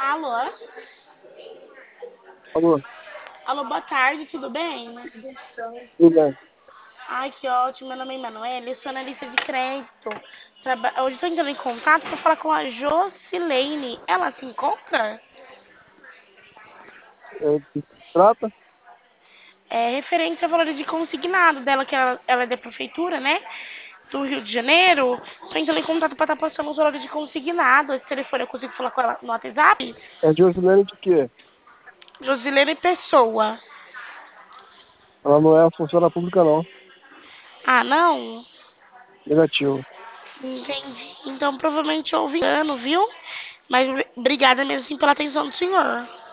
Alô? Alô, Alô, boa tarde, tudo bem? tudo bem? Ai, que ótimo. Meu nome é Emanuele, eu sou analista de crédito. Hoje estou entrando em contato para falar com a Jocilene. Ela se encontra? De que se trata? É referente a valores de consignado dela, que ela é da prefeitura, né? Do Rio de Janeiro. Estou entrando em contato para estar passando os valores de consignado. Esse telefone eu consigo falar com ela no WhatsApp? É de Josilene de quê? Josilene Pessoa. Ela não é funcionária pública, não. Ah, não? Negativo. Entendi. Então provavelmente houve engano, viu? Mas obrigada mesmo assim pela atenção do senhor.